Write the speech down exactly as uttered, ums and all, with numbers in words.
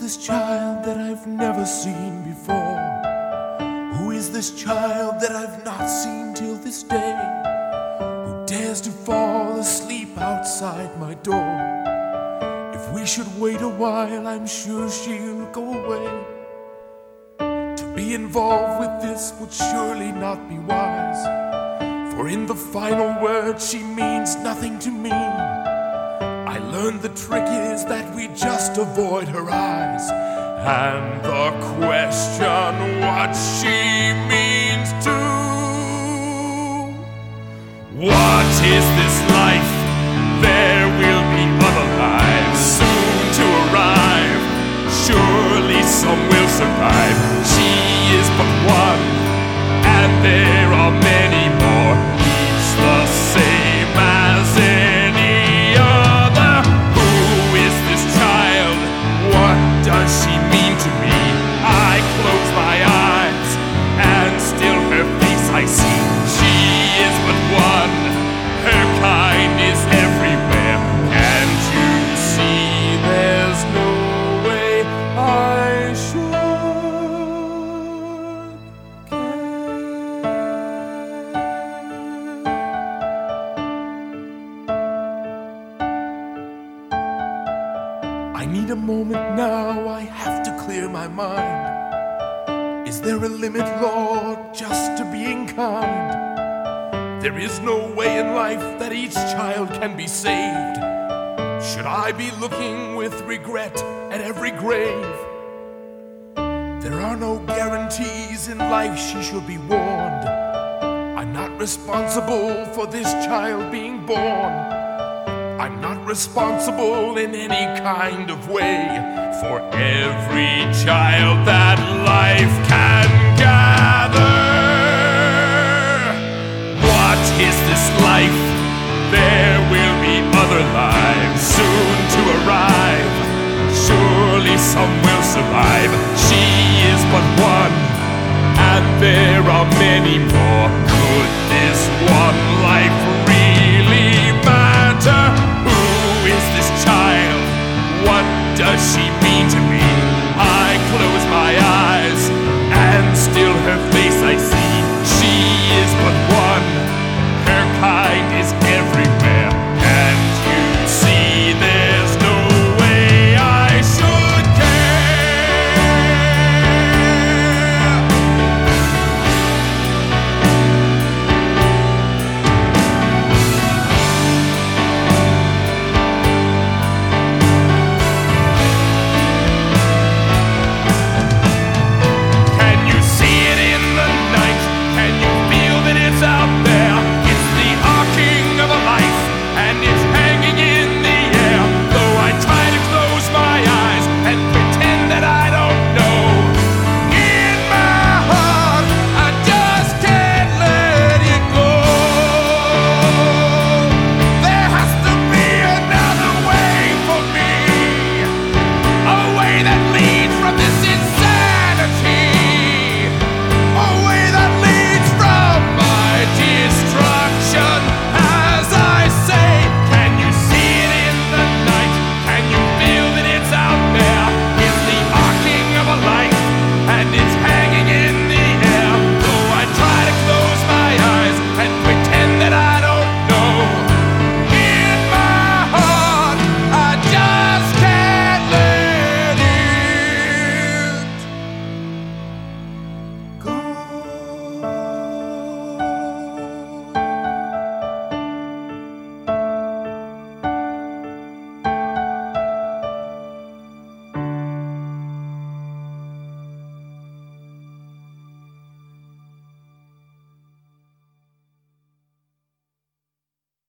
this child that I've never seen before? Who is this child that I've not seen till this day? Who dares to fall asleep outside my door? If we should wait a while, I'm sure she'll go away. To be involved with this would surely not be wise, for in the final word she means nothing to me. I learned the trick is that we just avoid her eyes, and the question what she means to. What is this life? There will be other lives soon to arrive. Surely some will survive. She is but one, and there are many more, each the same as any other. Who is this child? What does she mean to me? I close my eyes, and still her face I see. She is but one, her kind is everywhere. Can't you see there's no way I should I need a moment now, I have to clear my mind. Is there a limit, Lord, just to being kind? There is no way in life that each child can be saved. Should I be looking with regret at every grave? There are no guarantees in life, she should be warned. I'm not responsible for this child being born. I'm not responsible in any kind of way for every child that life can gather.